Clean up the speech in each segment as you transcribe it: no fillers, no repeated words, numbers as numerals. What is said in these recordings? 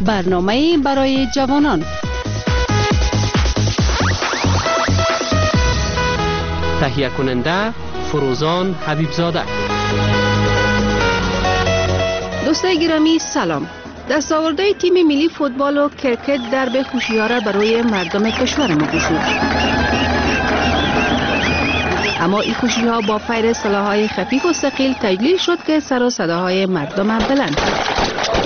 برنامه برای جوانان. تهیه کننده فروزان حبیبزاده. دوستای گرامی سلام. دستاوردهای تیم ملی فوتبال و کرکت درب خوشی‌ها را برای مردم کشورمان گشود. اما این خوشی‌ها با فیر سلاح‌های خفیف و ثقیل تجلیل شد که سر و صداهای مردم بلند کرد.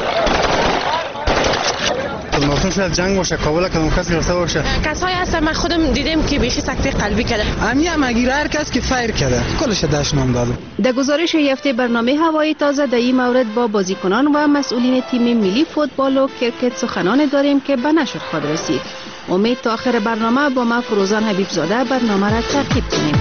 ممکن شاید جنگ باشه، کابل کدوم کسی گرفته باشه. کسایی هستن من خودم دیدم که بیخی سکته قلبی کرده. همین مگیر هر کس که فایر کرده کلش داش نام داد. در گزارش یافته برنامه هوایی تازه در این مورد با بازیکنان و مسئولین تیم ملی فوتبال و کرکت سخنان داریم که به نشر خواهد رسید. امید تا آخر برنامه با ما فروزان حبیبزاده برنامه را تعقیب کنیم.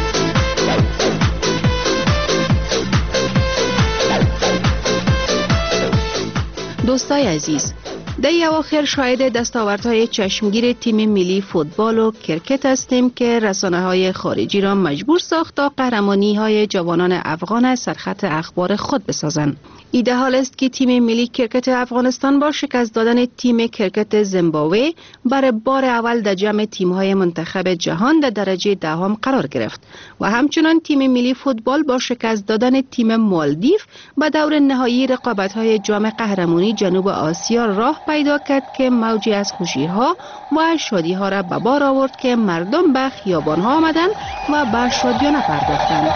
دوستای عزیز، در اواخر شاهد دستاوردهای چشمگیر تیم ملی فوتبال و کرکت هستیم که رسانه‌های خارجی را مجبور ساخت تا قهرمانی‌های جوانان افغان سرخط اخبار خود بسازند. ایده حال است که تیم ملی کرکت افغانستان با شکست دادن تیم کرکت زیمبابوه برای بار اول در جمع تیم‌های منتخب جهان در درجه دهم قرار گرفت و همچنان تیم ملی فوتبال با شکست دادن تیم مالدیو به دور نهایی رقابت‌های جام قهرمانی جنوب آسیا راه پیدا کرد که موجی از خوشی‌ها و شادی‌ها را به بار آورد که مردم به خیابان‌ها آمدند و به شادیانه پرداختند.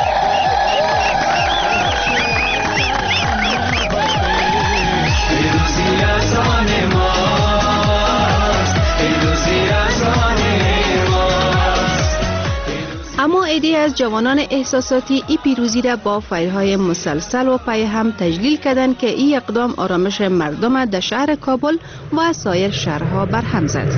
اما عده‌ای از جوانان احساساتی این پیروزی را با فیرهای مسلسل و پای هم تجلیل کردند که این اقدام آرامش مردم در شهر کابل و سایر شهرها برهم زد.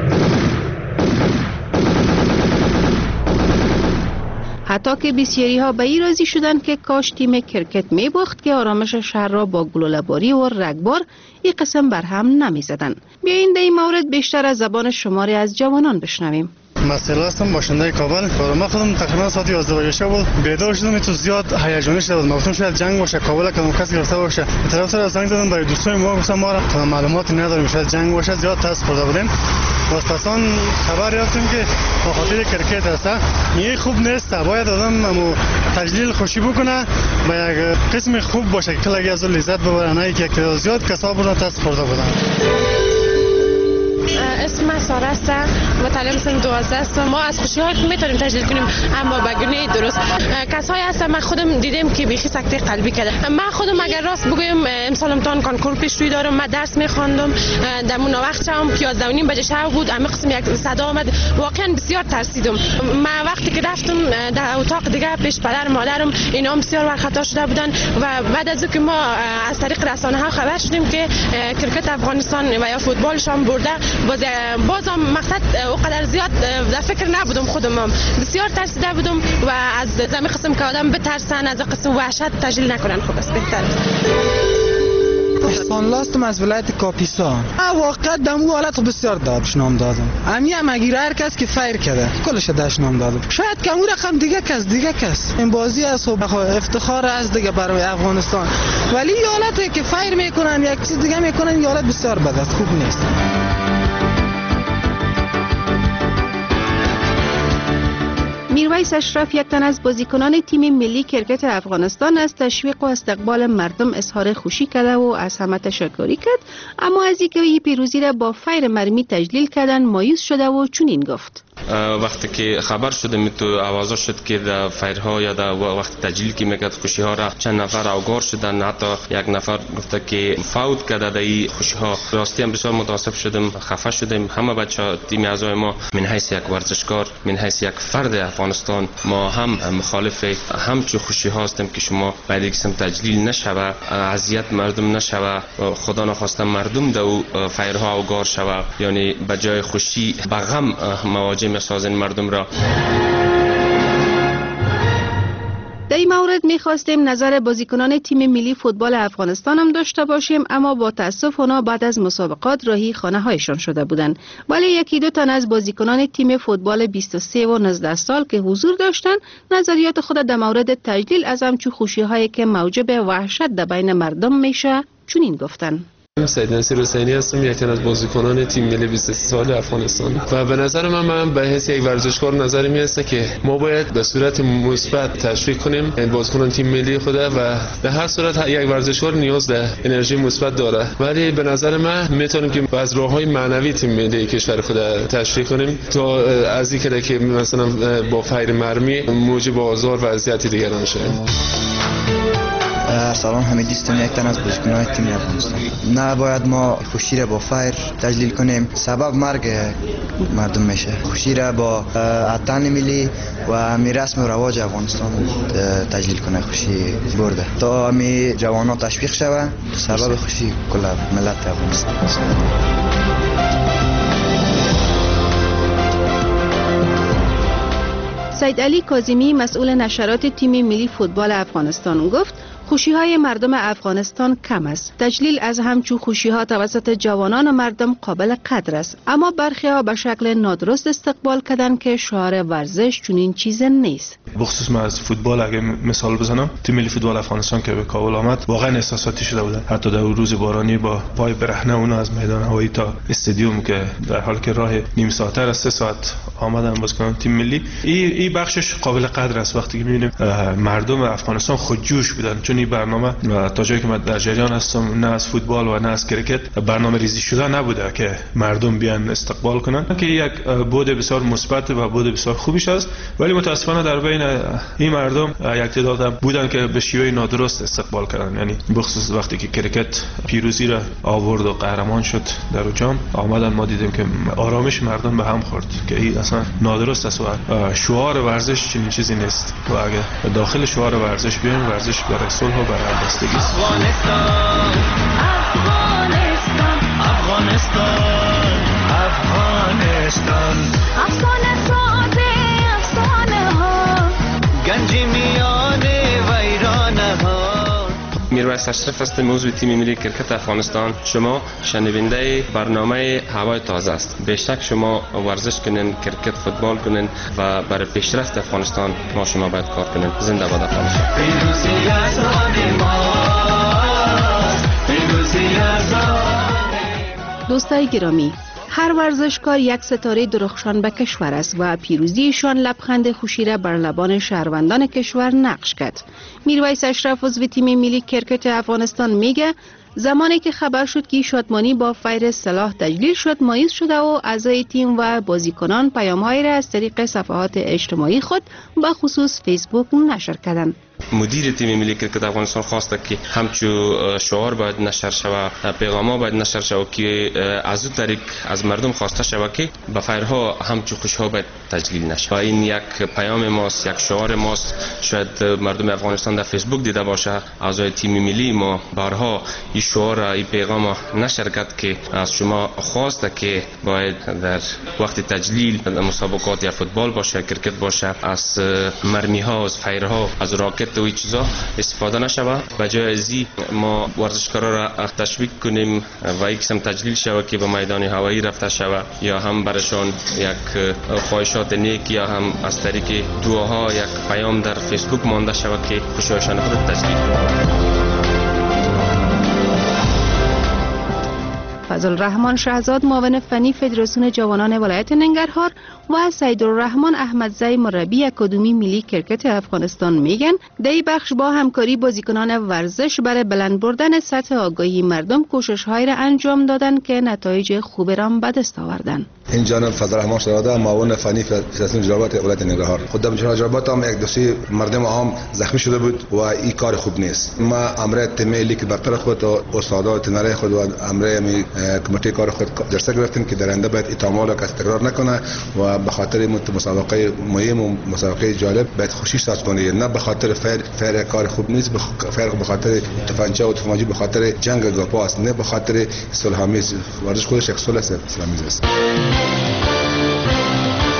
حتی که بسیاری ها به این راضی شدند که کاش تیم کرکت می باخت که آرامش شهر را با گلوله‌باری و رگبار این قسم برهم نمی زدن. بیایید در این مورد بیشتر از زبان شماری از جوانان بشنویم. مسئله هستم باشنده کابل. من خودم تقریبا ساعت 11 بود بیدار شدم. تو زیاد هیجانی شده بود. گفتم شاید جنگ باشه، کابل کدوم کسی گرفته باشه. به طرف سر زنگ زدم برای دوستای ما، گفتم ما را معلوماتی نداریم، شاید جنگ باشه. زیاد تاس خورده بودیم. پسان خبر یافتیم که به خاطر کرکت است. این خوب نیست. باید آدم تجلیل خوشی بکنه، با یک قسم خوب باشه که کلی از لذت ببره، نه که زیاد کسا بودن تاس خورده بودن. اسم ساره است و تعلیم سن 12 است. ما از خوشی‌های خود میتونیم تجلیل کنیم اما به گونه درست. کسایی هستن من خودم دیدم که بیخی سکته قلبی کرده. من خودم اگر راست بگویم امسال امتحان کنکور پیش روی دارم. من درس می‌خواندم در اون وقت هم 11:30 بجه شب بود. اما قسم یک صدا آمد، واقعا بسیار ترسیدم. من وقتی که رفتم در اتاق دیگه پیش پدر مادرم، اینا هم بسیار ورخطا شده بودن و بعد از اینکه ما از طریق رسانه‌ها خبر شدیم که کرکت افغانستان و یا فوتبالش هم برده، بازم مقصد اونقدر زیاد در فکر نبودم. خودم بسیار ترسیده بودم و از زمین قسم که آدم بترسن، از قسم وحشت تجلیل نکنن. خوب است، بهتر است. احسان لاستم از ولایت کاپیسا. واقعا دمو حالت بسیار داش نام دادم. همین مگیر هر کس که فایر کرده کلش داش نام دادم. شاید کمو رقم دیگه کس این بازی است و افتخار است دیگه برای افغانستان، ولی حالتی که فایر میکنن یک چیز دیگه میکنن، این حالت بسیار بد است، خوب نیست. میرویس اشرف، یک تن از بازیکنان تیم ملی کرکت افغانستان، از تشویق و استقبال مردم اظهار خوشی کرده و از همه تشکر کرد، اما از اینکه این پیروزی را با فیر مرمی تجلیل کردن مایوس شده و چنین گفت: وقتی که خبر شده تو آوازا شد که در فیرها یا در وقت تجلیل که میکرد خوشی ها را چند نفر اوگار شدن، حتی یک نفر گفته که فوت کرده در این خوشی ها. راستی هم بسیار متاسف شدم، خفه شدم. همه بچه تیم اعضای ما من حیث یک ورزشکار، من حیث یک فرد افغانستان، ما هم مخالف همچو خوشی ها هستیم که شما باید یک قسم تجلیل نشوه، اذیت مردم نشوه، خدا نخواسته مردم در فیرها اوگار شوه، یعنی به جای خوشی به غم مواجه میسازن مردم را. در این مورد می‌خواستیم نظر بازیکنان تیم ملی فوتبال افغانستان هم داشته باشیم، اما با تأسف اونا بعد از مسابقات راهی خانه‌هایشان شده بودند. ولی یکی دو تن از بازیکنان تیم فوتبال 23 و 19 سال که حضور داشتند نظریات خود در مورد تجلیل از همچو خوشی‌هایی که موجب وحشت در بین مردم میشه چنین گفتند: سید نصیر حسینی هستم، یکی از بازیکنان تیم ملی 23 سال افغانستان و به نظر من به حیث یک ورزشکار نظری میاد که ما باید به صورت مثبت تشویق کنیم بازیکنان تیم ملی خود و به هر صورت یک ورزشکار نیاز به انرژی مثبت داره، ولی به نظر من میتونیم که از راههای معنوی تیم ملی کشور خود تشویق کنیم تا از اینکه که مثلا با فیر مرمی موجب آزار و اذیت دیگران شه. سلام حمیدی هستم، یک تن از بازیکنان تیم افغانستان. نباید ما خوشی را با فیر تجلیل کنیم، سبب مرگ مردم میشه. خوشی را با اتن ملی و می رسم و رواج افغانستان تجلیل کنه، خوشی برده تا می جوانان تشویق شوه، سبب خوشی کل ملت افغانستان. سید علی کاظمی مسئول نشرات تیم ملی فوتبال افغانستان گفت خوشی‌های مردم افغانستان کم است. تجلیل از همچو خوشی‌ها توسط جوانان و مردم قابل قدر است، اما برخی‌ها به شکل نادرست استقبال کردند که شعار ورزش چنین چیز نیست. بخصوص من از فوتبال اگه مثال بزنم، تیم ملی فوتبال افغانستان که به کابل آمد واقعا احساساتی شده بود. حتی در روز بارانی با پای برهنه اون از میدان هوایی تا استادیوم که در حالی که راه نیم ساعته از 3 ساعت آمدن بازیکن تیم ملی، این بخشش قابل قدر است. وقتی که می‌بینیم مردم افغانستان خودجوش بودن، چون این برنامه تا جایی که من در جریان هستم نه از فوتبال و نه از کرکت برنامه ریزی شده نبوده که مردم بیان استقبال کنن، که یک بود بسیار مثبت و بود بسیار خوبیش است. ولی متاسفانه در بین این مردم یک تعداد بودن که به شیوه نادرست استقبال کردن، یعنی بخصوص وقتی که کرکت پیروزی را آورد و قهرمان شد در جام آمدن، ما دیدیم که آرامش مردم به هم خورد که این اصلا نادرست است و شعار ورزش چنین چیزی نیست. و اگه داخل شعار ورزش بیایم، ورزش برای صلح و برای همبستگی است. افغانستان افغانستان افغانستان افغانستان افغانستان افسانه ها گنج میان ویرانه ها. میرویس اشرف هستم، عضو تیم ملی کرکت افغانستان. شما شنونده برنامه هوای تازه است. به شک شما ورزش کنین، کرکت فوتبال کنین و برای پیشرفت افغانستان ما شما باید کار کنین. زنده باد افغانستان. پیروزی از آن ماست، پیروزی از آن. دوستای گرامی، هر ورزشکار یک ستاره درخشان به کشور است و پیروزیشان لبخند خوشی را بر لبان شهروندان کشور نقش کرد. میرویس اشرف عضو تیم ملی کرکت افغانستان میگه زمانی که خبر شد که شادمانی با فیر سلاح تجلیل شد، مایوس شده و اعضای تیم و بازیکنان پیام‌هایی را از طریق صفحات اجتماعی خود به خصوص فیسبوک نشر کردند. مدیر تیم ملی کرکت افغانستان خواسته که همچو شعار باید نشر شود، پیغام‌ها باید نشر شود که از اون طریق از مردم خواسته شود که به فیرها همچو خوشی‌ها باید تجلیل نشه. و این یک پیام ماست، یک شعار ماست. شاید مردم افغانستان در فیسبوک دیده باشه اعضای تیم ملی ما بارها این شعار، این پیغام نشر کرد که از شما خواسته که باید در وقت تجلیل مسابقات یا فوتبال باشه، کرکت باشه، از مرمی‌ها، از فیرها، از راکت و این چیزا استفاده نشود. بجای ازی ما ورزشکارا را تشویق کنیم و یک قسم تجلیل شود که به میدان هوایی رفته شود، یا هم برشان یک خواهشات نیک یا هم از طریق دعاها یک پیام در فیسبوک مانده شود که خوشی‌هایشان خود تجلیل کنند. فضل الرحمن شهزاد معاون فنی فدراسیون جوانان ولایت ننگرهار و سیدالرحمن احمدزی مربی اکادمی ملی کرکت افغانستان میگن در این بخش با همکاری بازیکنان ورزش برای بلند بردن سطح آگاهی مردم کوشش‌هایی را انجام دادن که نتایج خوبی را به دست آوردن. این جانب فضل الرحمن شهزاد معاون فنی فدراسیون جوانان ولایت ننگرهار. خود در جوابات هم یک دوستی مردم عام زخمی شده بود و این کار خوب نیست. ما امر تیم ملی که برتر خود و استادات تنره خود و امر کمیته کار خود جلسه گرفتیم که در آینده باید اتمام کس تکرار نکنه و به خاطر مسابقه مهم و مسابقه جالب باید خوشی ساز کنه، نه به خاطر فیر کار خوب نیست، به خاطر تفنگچه و تفنگچی، به خاطر جنگ گاپا است، نه به خاطر صلح آمیز. ورزش خودش یک صلح است، اسلامی است.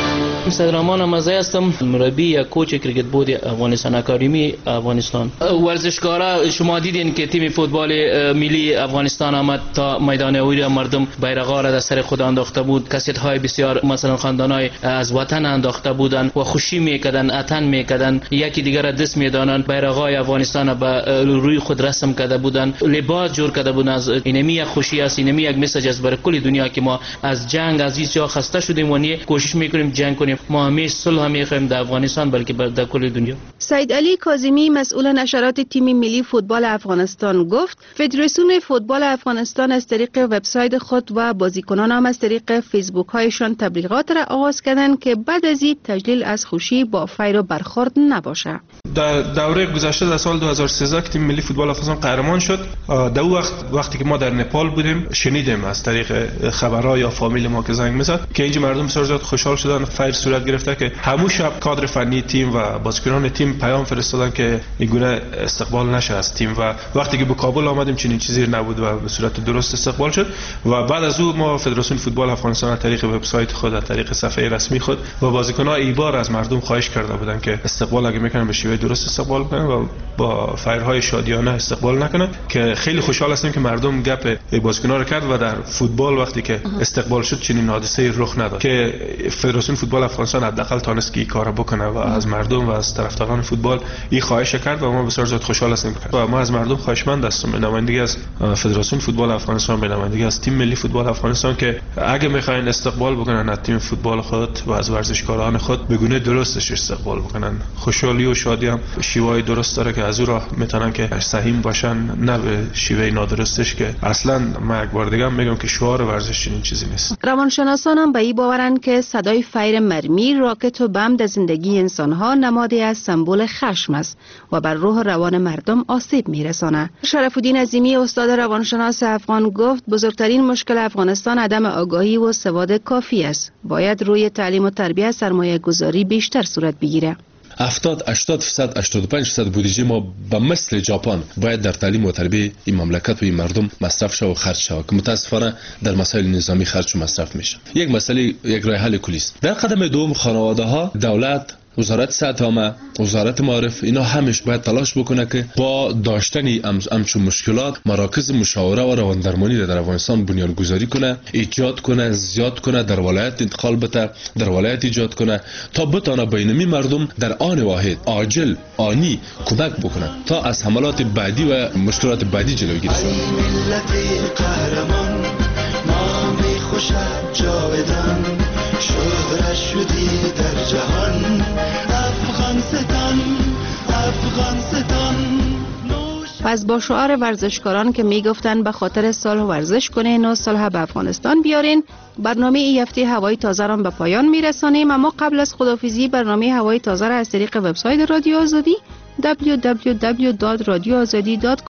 صدرامان مزه هستم، مربی یا کوچ کریکت بود افغانستان، اکادمی افغانستان. ورزشکارا شما دیدین که تیم فوتبال ملی افغانستان آمد تا میدان اوری، مردم بیرقا را در سر خود انداخته بود، کسیت های بسیار مثلا خاندانای از وطن انداخته بودند و خوشی میکردن، اتن میکردن، یکی دیگر را دست میدانن، بیرقای افغانستان به روی خود رسم کرده بودند، لباس جور کرده بودند. از اینمی یک خوشی است، اینمی یک مسیج است برای کل دنیا که ما از جنگ از هیچ جا خسته شدیم و نه کوشش میکنیم جنگ کنیم. ما همیشه صلح میخوایم در افغانستان بلکه در کل دنیا. سید علی کاظمی مسئول نشرات تیم ملی فوتبال افغانستان گفت فدراسیون فوتبال افغانستان از طریق وبسایت خود و بازیکنان هم از طریق فیسبوک هایشان تبلیغات را آغاز کردند که بعد از این تجلیل از خوشی با فیر و برخورد نباشه. در دوره گذشته در سال 2013 که تیم ملی فوتبال افغانستان قهرمان شد، در وقتی که ما در نپال بودیم شنیدیم از طریق خبرها یا فامیل ما که زنگ میزد که اینجا مردم بسیار زیاد خوشحال شدن، فیر صورت گرفته که همون شب کادر فنی تیم و بازیکنان تیم پیام فرستادن که این گونه استقبال نشه از تیم و وقتی که به کابل آمدیم چنین چیزی نبود و به صورت درست استقبال شد و بعد از اون ما فدراسیون فوتبال افغانستان از طریق وبسایت خود، از طریق صفحه رسمی خود و بازیکنان ایبار از مردم خواهش کرده بودن که استقبال اگه میکنن به شیوه درست استقبال کنن و با فیرهای شادیانه استقبال نکنن، که خیلی خوشحال هستیم که مردم گپ بازیکنان رو کرد و در فوتبال وقتی که استقبال شد چنین حادثه‌ای رخ نداد که فدراسیون فوتبال افغانستان حداقل تونست که این کارو بکنه و از مردم و از طرفداران فوتبال این خواهش کرد و ما بسیار زیاد خوشحال هستیم و ما از مردم خواهشمند هستیم به نمایندگی از فدراسیون فوتبال افغانستان، به نمایندگی از تیم ملی فوتبال افغانستان که اگه میخواین استقبال بکنن از تیم فوتبال خود و از ورزشکاران خود به گونه درستش استقبال بکنن. خوشحالی و شادی هم شیوه درست داره که از اون راه میتونن که سهیم باشن، نه به شیوه نادرستش که اصلا ما یک بار دیگه میگم که شعار ورزش چنین چیزی نیست. روانشناسان هم به این باورند که صدای فیر مرمی، راکت و بم در زندگی انسانها نمادی از سمبل خشم است و بر روح و روان مردم آسیب میرساند. شرف الدین عظیمی استاد روانشناس افغان گفت بزرگترین مشکل افغانستان عدم آگاهی و سواد کافی است. باید روی تعلیم و تربیت سرمایه گذاری بیشتر صورت بگیره. 70-80%، 85% بودجه ما به مثل ژاپن باید در تعلیم و تربیت این مملکت و این مردم مصرف شود و خرج شود که متاسفانه در مسائل نظامی خرج و مصرف میشه. یک مسئله، یک راه حل کلی است. در قدم دوم خانواده ها، دولت، وزارت صحت عامه، وزارت معارف، اینا همش باید تلاش بکنه که با داشتن همچون مشکلات مراکز مشاوره و رواندرمانی در افغانستان بنیان گذاری کنه، ایجاد کنه، زیاد کنه، در ولایت انتقال بده، در ولایت ایجاد کنه تا بتونه بینمی مردم در آن واحد عاجل آنی کمک بکنه تا از حملات بعدی و مشکلات بعدی جلوگیری شود. ملت قهرمان نام خوش جاودان شهرت شدی در جهان افغانستان. پس با شعار ورزشکاران که میگفتن به خاطر صلح ورزش کنین و صلح به افغانستان بیارین، برنامه این هفته هوای تازه را به پایان میرسانیم. اما قبل از خداحافظی برنامه هوای تازه را از طریق وبسایت رادیو آزادی www.radioazadi.com